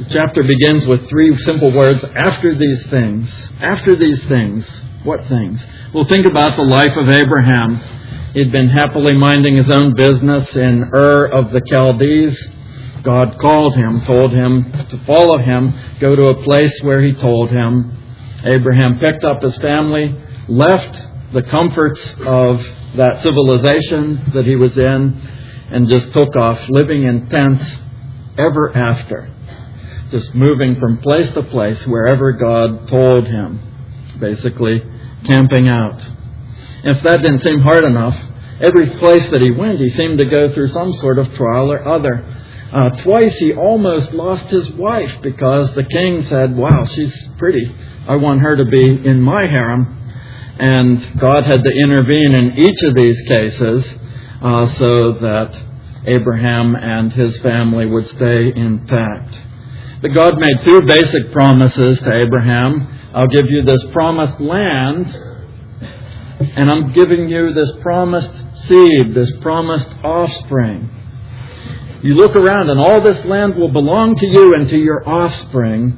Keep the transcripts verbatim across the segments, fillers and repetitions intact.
The chapter begins with three simple words, after these things. After these things. What things? Well, think about the life of Abraham. He'd been happily minding his own business in Ur of the Chaldees. God called him, told him to follow him, go to a place where he told him. Abraham picked up his family, left the comforts of that civilization that he was in, and just took off, living in tents ever after. Just moving from place to place wherever God told him. Basically, camping out. If that didn't seem hard enough, every place that he went, he seemed to go through some sort of trial or other. Uh, twice he almost lost his wife because the king said, wow, she's pretty. I want her to be in my harem. And God had to intervene in each of these cases uh, so that Abraham and his family would stay intact. But God made two basic promises to Abraham. I'll give you this promised land, and I'm giving you this promised seed, this promised offspring. You look around and all this land will belong to you and to your offspring.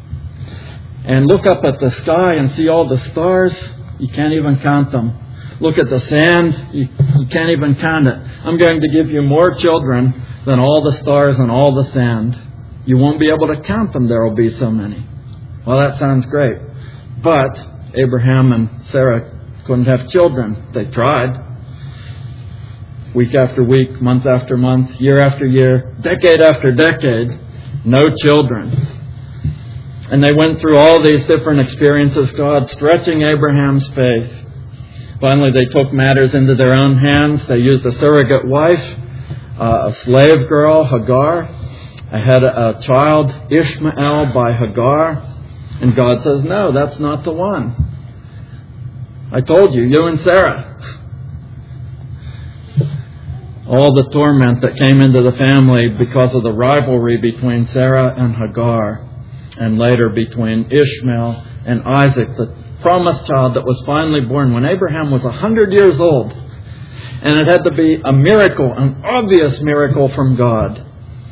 And look up at the sky and see all the stars. You can't even count them. Look at the sand. You, you can't even count it. I'm going to give you more children than all the stars and all the sand. You won't be able to count them. There will be so many. Well, that sounds great. But Abraham and Sarah couldn't have children. They tried. Week after week, month after month, year after year, decade after decade, no children. And they went through all these different experiences, God stretching Abraham's faith. Finally, they took matters into their own hands. They used a surrogate wife, uh, a slave girl, Hagar. I had a, a child, Ishmael, by Hagar. And God says, no, that's not the one. I told you, you and Sarah. All the torment that came into the family because of the rivalry between Sarah and Hagar, and later between Ishmael and Isaac, the promised child that was finally born when Abraham was one hundred years old. And it had to be a miracle, an obvious miracle from God.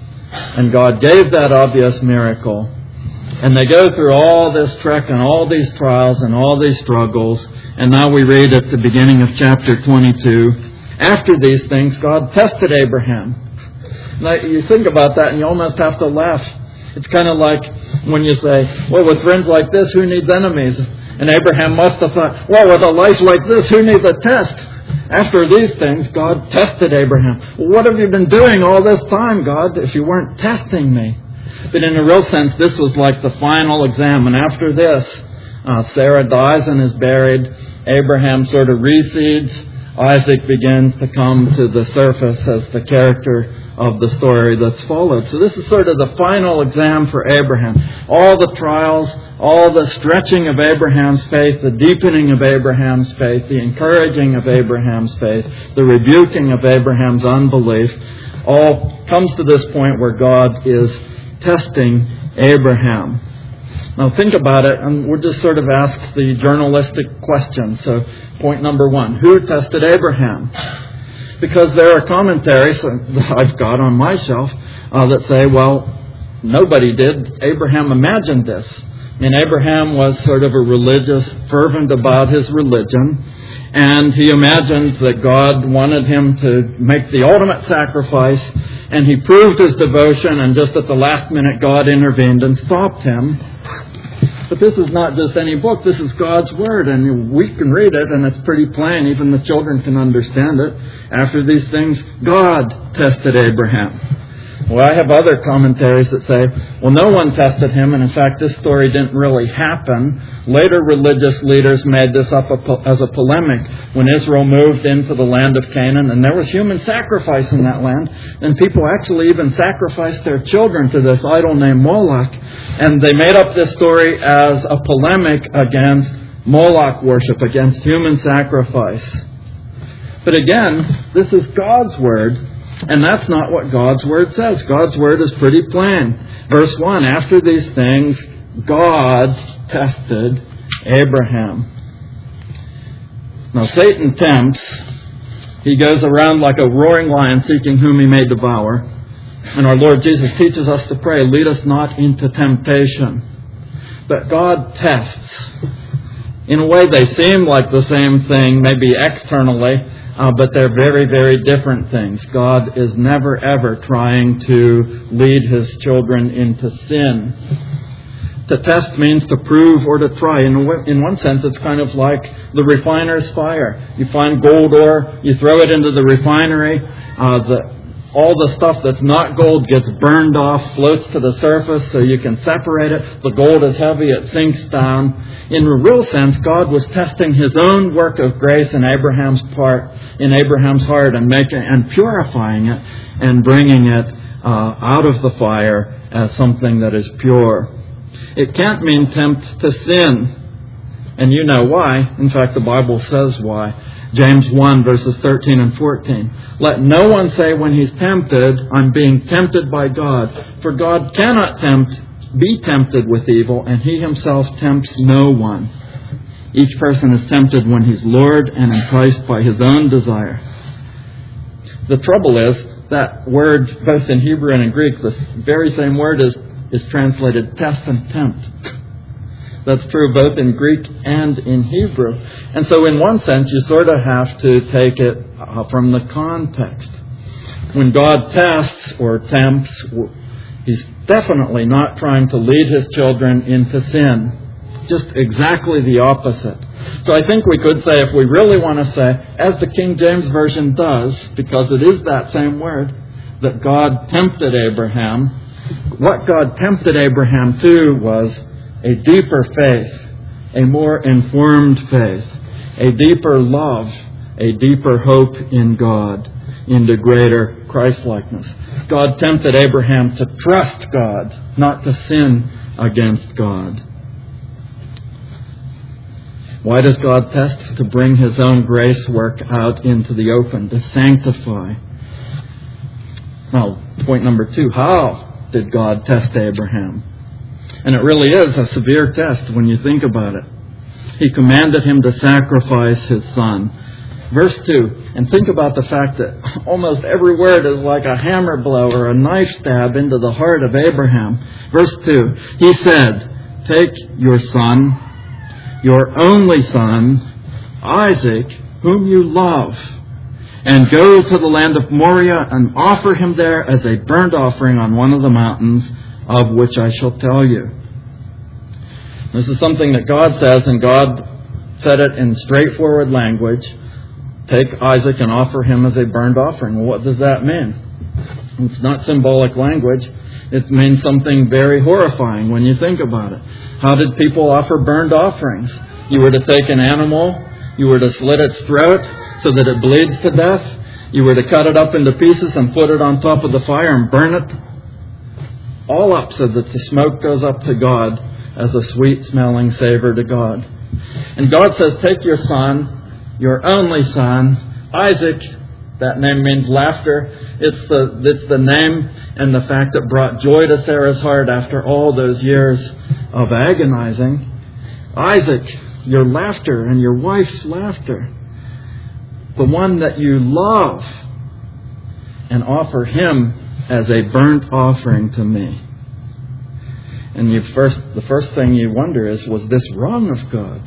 And God gave that obvious miracle. And they go through all this trek and all these trials and all these struggles. And now we read at the beginning of chapter twenty-two, after these things, God tested Abraham. Now, you think about that and you almost have to laugh. It's kind of like when you say, well, with friends like this, who needs enemies? And Abraham must have thought, well, with a life like this, who needs a test? After these things, God tested Abraham. Well, what have you been doing all this time, God, if you weren't testing me? But in a real sense, this was like the final exam. And after this, uh, Sarah dies and is buried. Abraham sort of recedes. Isaac begins to come to the surface as the character of the story that's followed. So this is sort of the final exam for Abraham. All the trials, all the stretching of Abraham's faith, the deepening of Abraham's faith, the encouraging of Abraham's faith, the rebuking of Abraham's unbelief, all comes to this point where God is testing Abraham. Now think about it, and we'll just sort of ask the journalistic question. So point number one, who tested Abraham? Because there are commentaries that I've got on my shelf uh, that say, well, nobody did. Abraham imagined this. And Abraham was sort of a religious, fervent about his religion. And he imagined that God wanted him to make the ultimate sacrifice. And he proved his devotion, and just at the last minute God intervened and stopped him. But this is not just any book. This is God's Word, and we can read it, and it's pretty plain. Even the children can understand it. After these things, God tested Abraham. Well, I have other commentaries that say, well, no one tested him, and in fact, this story didn't really happen. Later religious leaders made this up as a polemic when Israel moved into the land of Canaan, and there was human sacrifice in that land, and people actually even sacrificed their children to this idol named Moloch, and they made up this story as a polemic against Moloch worship, against human sacrifice. But again, this is God's Word. And that's not what God's Word says. God's Word is pretty plain. Verse one, after these things, God tested Abraham. Now, Satan tempts. He goes around like a roaring lion seeking whom he may devour. And our Lord Jesus teaches us to pray, lead us not into temptation. But God tests. In a way, they seem like the same thing, maybe externally, uh, but they're very, very different things. God is never, ever trying to lead His children into sin. To test means to prove or to try. In, a, in one sense, it's kind of like the refiner's fire. You find gold ore, you throw it into the refinery, uh, the all the stuff that's not gold gets burned off, floats to the surface so you can separate it. The gold is heavy, it sinks down. In a real sense, God was testing His own work of grace in Abraham's part, in Abraham's heart, and making and purifying it and bringing it uh, out of the fire as something that is pure. It can't mean tempt to sin. And you know why. In fact, the Bible says why. James one, verses thirteen and fourteen. Let no one say when he's tempted, I'm being tempted by God. For God cannot tempt, be tempted with evil, and He Himself tempts no one. Each person is tempted when he's lured and enticed by his own desire. The trouble is, that word, both in Hebrew and in Greek, the very same word is, is translated test and tempt. That's true both in Greek and in Hebrew. And so in one sense, you sort of have to take it uh, from the context. When God tests or tempts, He's definitely not trying to lead His children into sin. Just exactly the opposite. So I think we could say, if we really want to say, as the King James Version does, because it is that same word, that God tempted Abraham, what God tempted Abraham to was a deeper faith, a more informed faith, a deeper love, a deeper hope in God, into greater Christ-likeness. God tempted Abraham to trust God, not to sin against God. Why does God test? To bring His own grace work out into the open, to sanctify. Now, point number two, how did God test Abraham? And it really is a severe test when you think about it. He commanded him to sacrifice his son. Verse two, and think about the fact that almost every word is like a hammer blow or a knife stab into the heart of Abraham. Verse two, He said, take your son, your only son, Isaac, whom you love, and go to the land of Moriah and offer him there as a burnt offering on one of the mountains of which I shall tell you. This is something that God says, and God said it in straightforward language. Take Isaac and offer him as a burnt offering. Well, what does that mean? It's not symbolic language. It means something very horrifying when you think about it. How did people offer burnt offerings? You were to take an animal, you were to slit its throat so that it bleeds to death. You were to cut it up into pieces and put it on top of the fire and burn it all up so that the smoke goes up to God as a sweet-smelling savor to God. And God says, take your son, your only son, Isaac. That name means laughter. It's the, it's the name and the fact that brought joy to Sarah's heart after all those years of agonizing. Isaac, your laughter and your wife's laughter. The one that you love, and offer him as a burnt offering to me. And you first, the first thing you wonder is, was this wrong of God?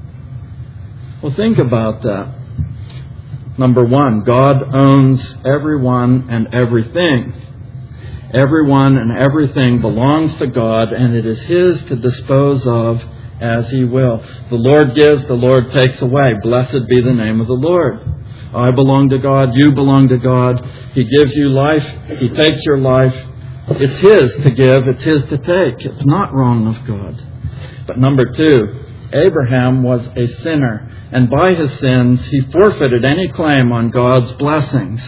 Well, think about that. Number one, God owns everyone and everything. Everyone and everything belongs to God, and it is His to dispose of as He will. The Lord gives, the Lord takes away. Blessed be the name of the Lord. I belong to God, you belong to God. He gives you life, He takes your life. It's His to give, it's His to take. It's not wrong of God. But number two, Abraham was a sinner, and by his sins he forfeited any claim on God's blessings.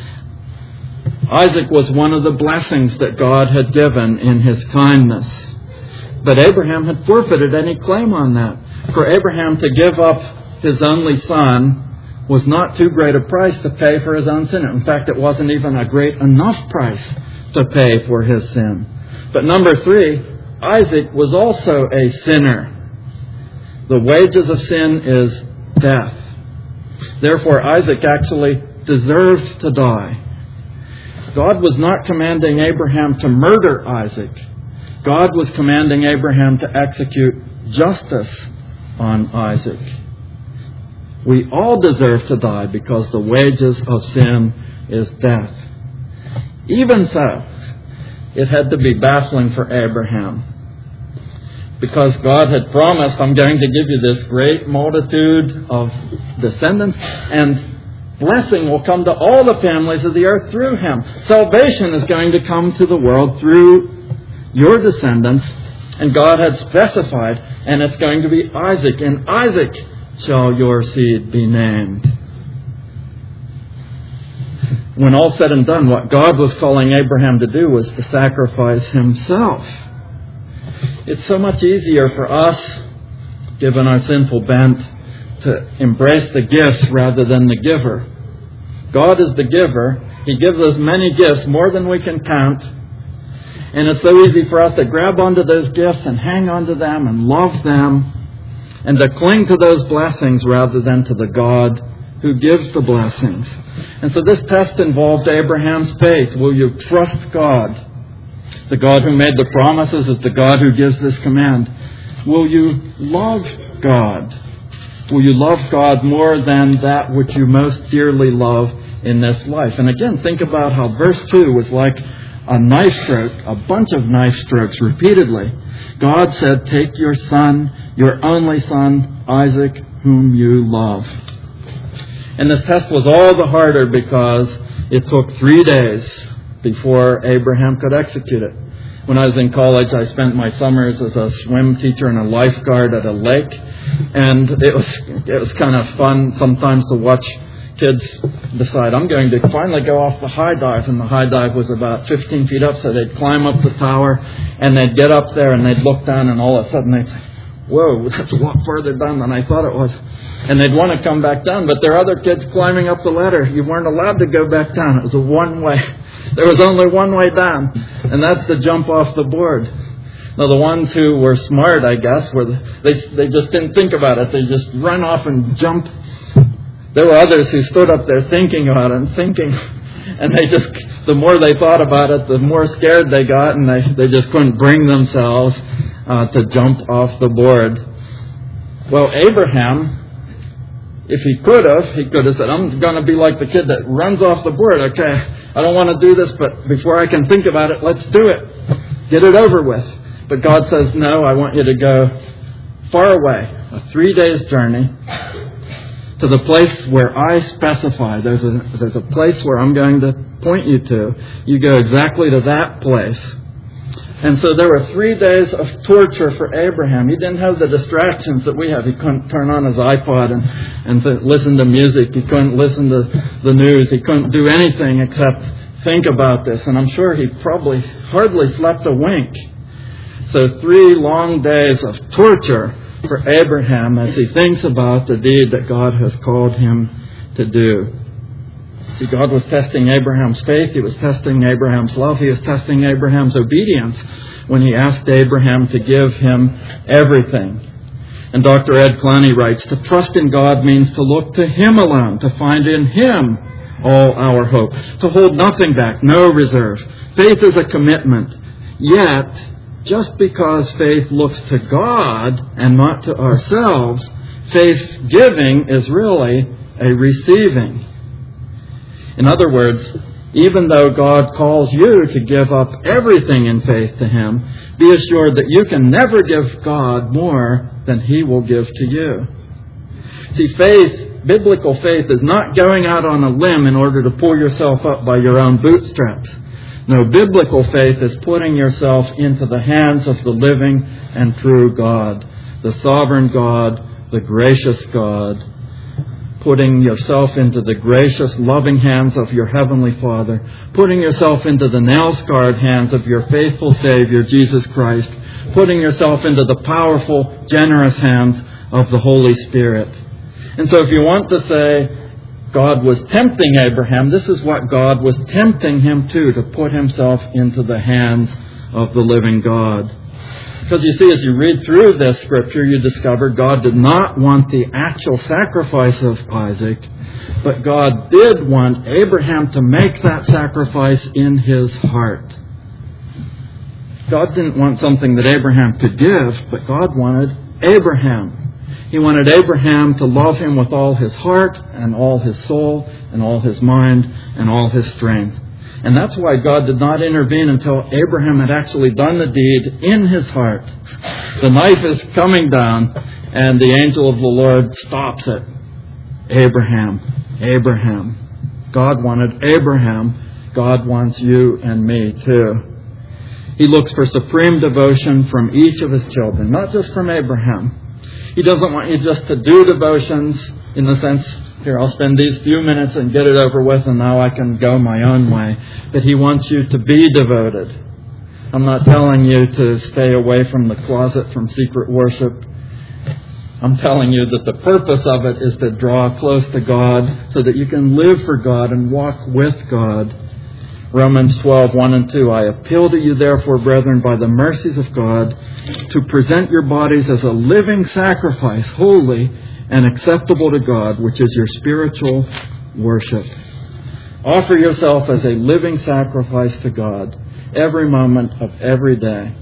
Isaac was one of the blessings that God had given in His kindness. But Abraham had forfeited any claim on that. For Abraham to give up his only son was not too great a price to pay for his own sin. In fact, it wasn't even a great enough price to pay for his sin. But number three, Isaac was also a sinner. The wages of sin is death. Therefore, Isaac actually deserved to die. God was not commanding Abraham to murder Isaac. God was commanding Abraham to execute justice on Isaac. We all deserve to die because the wages of sin is death. Even so, it had to be baffling for Abraham, because God had promised, I'm going to give you this great multitude of descendants, and blessing will come to all the families of the earth through him. Salvation is going to come to the world through your descendants, and God had specified, and it's going to be Isaac, and Isaac shall your seed be named. When all said and done, what God was calling Abraham to do was to sacrifice himself. It's so much easier for us, given our sinful bent, to embrace the gifts rather than the giver. God is the giver. He gives us many gifts, more than we can count. And it's so easy for us to grab onto those gifts and hang onto them and love them, and to cling to those blessings rather than to the God who gives the blessings. And so this test involved Abraham's faith. Will you trust God? The God who made the promises is the God who gives this command. Will you love God? Will you love God more than that which you most dearly love in this life? And again, think about how verse two was like a knife stroke, a bunch of knife strokes repeatedly. God said, take your son, your only son, Isaac, whom you love. And this test was all the harder because it took three days before Abraham could execute it. When I was in college, I spent my summers as a swim teacher and a lifeguard at a lake. And it was it was kind of fun sometimes to watch kids decide, I'm going to finally go off the high dive. And the high dive was about fifteen feet up, so they'd climb up the tower and they'd get up there and they'd look down, and all of a sudden they'd say, whoa, that's a lot further down than I thought it was. And they'd want to come back down, but there are other kids climbing up the ladder. You weren't allowed to go back down. It was a one-way. There was only one way down, and that's to jump off the board. Now, the ones who were smart, I guess, were the, they they just didn't think about it. They just run off and jump. There were others who stood up there thinking about it and thinking, and they just, the more they thought about it, the more scared they got, and they, they just couldn't bring themselves uh, to jump off the board. Well, Abraham, if he could have, he could have said, I'm going to be like the kid that runs off the board. Okay, I don't want to do this, but before I can think about it, let's do it. Get it over with. But God says, no, I want you to go far away, a three days journey, to the place where I specify. There's a, there's a place where I'm going to point you to. You go exactly to that place. And so there were three days of torture for Abraham. He didn't have the distractions that we have. He couldn't turn on his iPod and, and to listen to music. He couldn't listen to the news. He couldn't do anything except think about this. And I'm sure he probably hardly slept a wink. So three long days of torture for Abraham as he thinks about the deed that God has called him to do. See, God was testing Abraham's faith. He was testing Abraham's love. He was testing Abraham's obedience when he asked Abraham to give him everything. And Doctor Ed Clowney writes, to trust in God means to look to Him alone, to find in Him all our hope, to hold nothing back, no reserve. Faith is a commitment. Yet, just because faith looks to God and not to ourselves, faith giving is really a receiving. In other words, even though God calls you to give up everything in faith to Him, be assured that you can never give God more than He will give to you. See, faith, biblical faith, is not going out on a limb in order to pull yourself up by your own bootstraps. No, biblical faith is putting yourself into the hands of the living and true God, the sovereign God, the gracious God. Putting yourself into the gracious, loving hands of your Heavenly Father. Putting yourself into the nail-scarred hands of your faithful Savior, Jesus Christ. Putting yourself into the powerful, generous hands of the Holy Spirit. And so if you want to say God was tempting Abraham, this is what God was tempting him to, to put himself into the hands of the living God. Because you see, as you read through this scripture, you discover God did not want the actual sacrifice of Isaac, but God did want Abraham to make that sacrifice in his heart. God didn't want something that Abraham could give, but God wanted Abraham. He wanted Abraham to love him with all his heart and all his soul and all his mind and all his strength. And that's why God did not intervene until Abraham had actually done the deed in his heart. The knife is coming down, and the angel of the Lord stops it. Abraham, Abraham. God wanted Abraham. God wants you and me too. He looks for supreme devotion from each of his children, not just from Abraham. He doesn't want you just to do devotions in the sense, here, I'll spend these few minutes and get it over with, and now I can go my own way. But He wants you to be devoted. I'm not telling you to stay away from the closet, from secret worship. I'm telling you that the purpose of it is to draw close to God so that you can live for God and walk with God. Romans twelve, one and two. I appeal to you, therefore, brethren, by the mercies of God, to present your bodies as a living sacrifice, holy and acceptable to God, which is your spiritual worship. Offer yourself as a living sacrifice to God every moment of every day.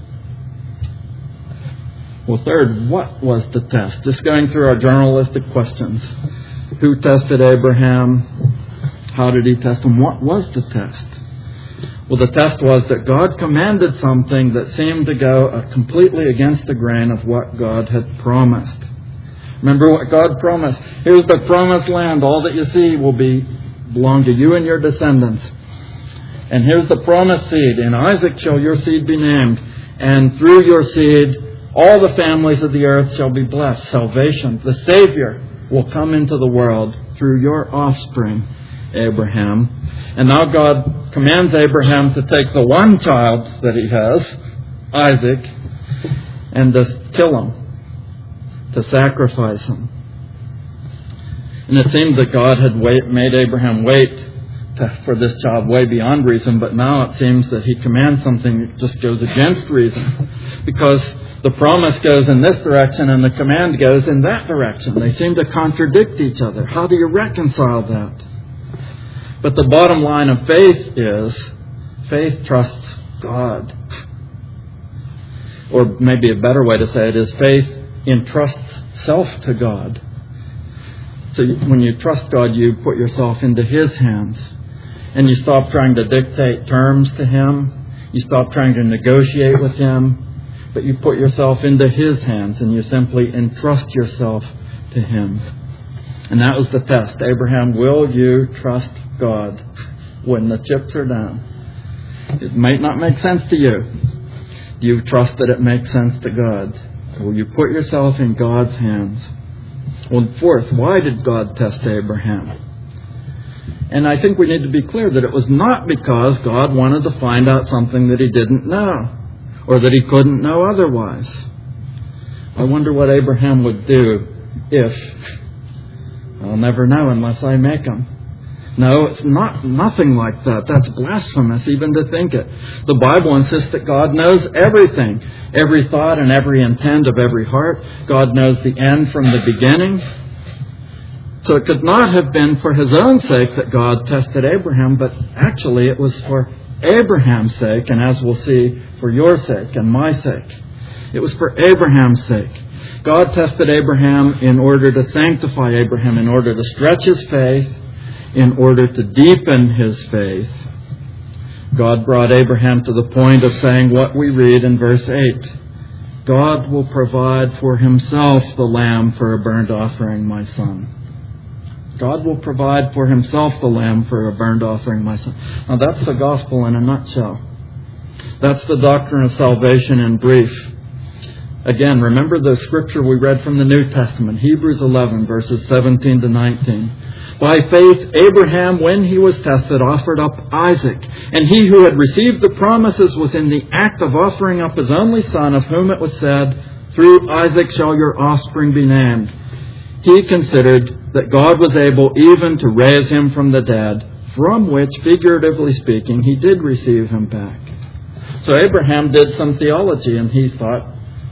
Well, third, what was the test? Just going through our journalistic questions. Who tested Abraham? How did he test him? What was the test? Well, the test was that God commanded something that seemed to go uh, completely against the grain of what God had promised. Remember what God promised. Here's the promised land. All that you see will be belong to you and your descendants. And here's the promised seed. In Isaac shall your seed be named. And through your seed, all the families of the earth shall be blessed. Salvation, the Savior, will come into the world through your offspring, Abraham. And now God commands Abraham to take the one child that he has, Isaac, and to kill him, to sacrifice him. And it seemed that God had wait, made Abraham wait to, for this child way beyond reason, but now it seems that he commands something that just goes against reason. Because the promise goes in this direction and the command goes in that direction. They seem to contradict each other. How do you reconcile that? But the bottom line of faith is, faith trusts God. Or maybe a better way to say it is, faith entrusts self to God. So when you trust God, you put yourself into His hands. And you stop trying to dictate terms to Him. You stop trying to negotiate with Him. But you put yourself into His hands and you simply entrust yourself to Him. And that was the test. Abraham, will you trust God when the chips are down? It might not make sense to you. Do you trust that it makes sense to God? Will you put yourself in God's hands? Well, fourth, why did God test Abraham? And I think we need to be clear that it was not because God wanted to find out something that He didn't know, or that He couldn't know otherwise. I wonder what Abraham would do if... I'll never know unless I make him. No, it's not nothing like that. That's blasphemous even to think it. The Bible insists that God knows everything. Every thought and every intent of every heart. God knows the end from the beginning. So it could not have been for His own sake that God tested Abraham, but actually it was for Abraham's sake, and as we'll see, for your sake and my sake. It was for Abraham's sake. God tested Abraham in order to sanctify Abraham, in order to stretch his faith, in order to deepen his faith. God brought Abraham to the point of saying what we read in verse eight. God will provide for Himself the lamb for a burnt offering, my son. God will provide for Himself the lamb for a burnt offering, my son. Now that's the gospel in a nutshell. That's the doctrine of salvation in brief. Again, remember the scripture we read from the New Testament, Hebrews eleven, verses seventeen to nineteen. By faith, Abraham, when he was tested, offered up Isaac. And he who had received the promises was in the act of offering up his only son, of whom it was said, through Isaac shall your offspring be named. He considered that God was able even to raise him from the dead, from which, figuratively speaking, He did receive him back. So Abraham did some theology, and he thought,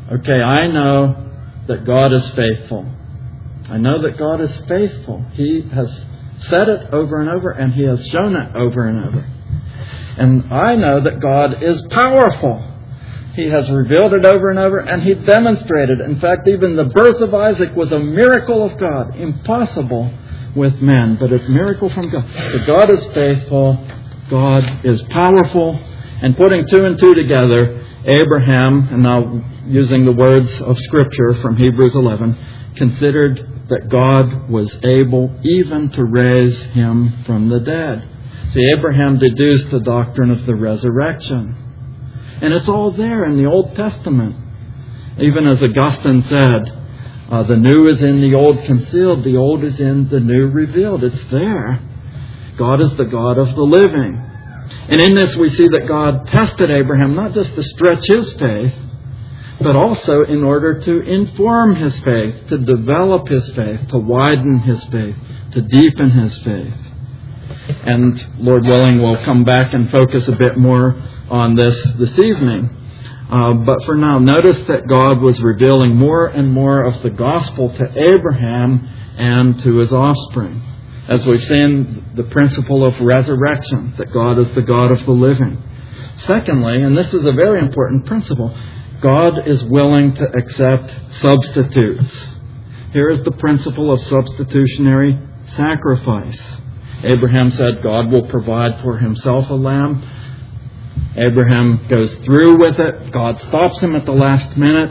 Okay, I know that God is faithful. I know that God is faithful. He has said it over and over, and He has shown it over and over. And I know that God is powerful. He has revealed it over and over, and He demonstrated. In fact, even the birth of Isaac was a miracle of God, impossible with men, but it's a miracle from God. So God is faithful, God is powerful, and putting two and two together, Abraham, and now using the words of Scripture from Hebrews eleven, considered that God was able even to raise him from the dead. See, Abraham deduced the doctrine of the resurrection. And it's all there in the Old Testament. Even as Augustine said, uh, the new is in the old concealed, the old is in the new revealed. It's there. God is the God of the living. And in this we see that God tested Abraham not just to stretch his faith, but also in order to inform his faith, to develop his faith, to widen his faith, to deepen his faith. And Lord willing, we'll come back and focus a bit more on this this evening. Uh, but for now, notice that God was revealing more and more of the gospel to Abraham and to his offspring. As we've seen, the principle of resurrection, that God is the God of the living. Secondly, and this is a very important principle, God is willing to accept substitutes. Here is the principle of substitutionary sacrifice. Abraham said God will provide for himself a lamb. Abraham goes through with it. God stops him at the last minute.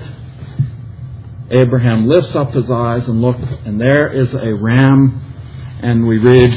Abraham lifts up his eyes and looks, and there is a ram. And we read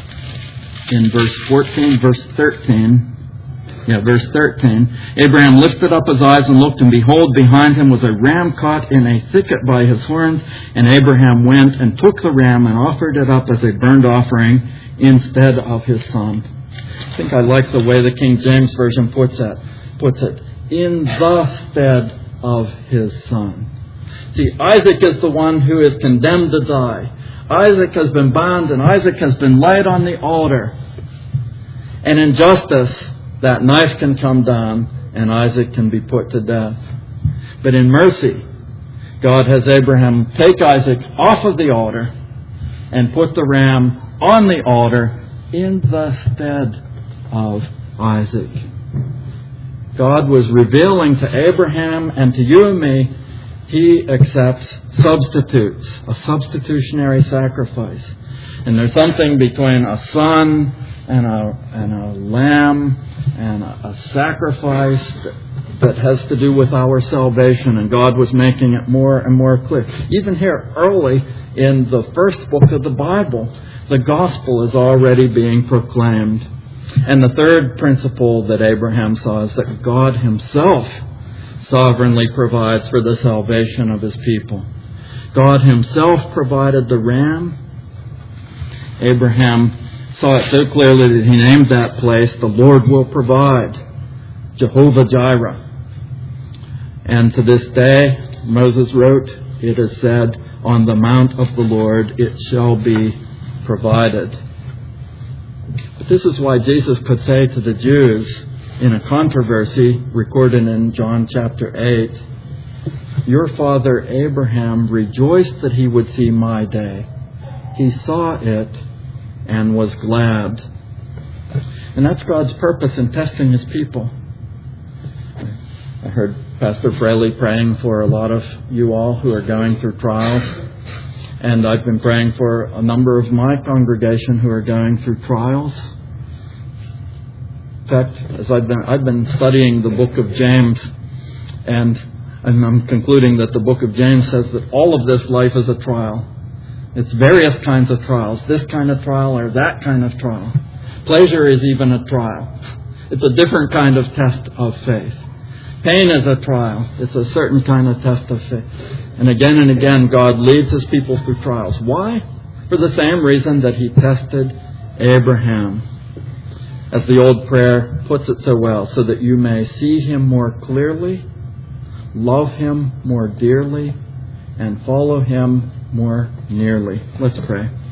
in verse fourteen, verse thirteen. Yeah, verse thirteen. Abraham lifted up his eyes and looked, and behold, behind him was a ram caught in a thicket by his horns. And Abraham went and took the ram and offered it up as a burnt offering instead of his son. I think I like the way the King James Version puts it. Puts it in the stead of his son. See, Isaac is the one who is condemned to die. Isaac has been bound and Isaac has been laid on the altar. And in justice, that knife can come down and Isaac can be put to death. But in mercy, God has Abraham take Isaac off of the altar and put the ram on the altar in the stead of Isaac. God was revealing to Abraham and to you and me, He accepts substitutes, a substitutionary sacrifice. And there's something between a son and a, and a lamb and a, a sacrifice that, that has to do with our salvation. And God was making it more and more clear. Even here early in the first book of the Bible, the gospel is already being proclaimed. And the third principle that Abraham saw is that God Himself sovereignly provides for the salvation of His people. God Himself provided the ram. Abraham saw it so clearly that he named that place, the Lord will provide, Jehovah Jireh. And to this day, Moses wrote, it is said, on the mount of the Lord it shall be provided. But this is why Jesus could say to the Jews in a controversy recorded in John chapter eight, your father Abraham rejoiced that he would see my day. He saw it and was glad. And that's God's purpose in testing His people. I heard Pastor Fraley praying for a lot of you all who are going through trials. And I've been praying for a number of my congregation who are going through trials. In fact, as I've been, I've been studying the book of James, and, and I'm concluding that the book of James says that all of this life is a trial. It's various kinds of trials, this kind of trial or that kind of trial. Pleasure is even a trial. It's a different kind of test of faith. Pain is a trial. It's a certain kind of test of faith. And again and again, God leads His people through trials. Why? For the same reason that He tested Abraham. As the old prayer puts it so well, so that you may see Him more clearly, love Him more dearly, and follow Him more nearly. Let's pray.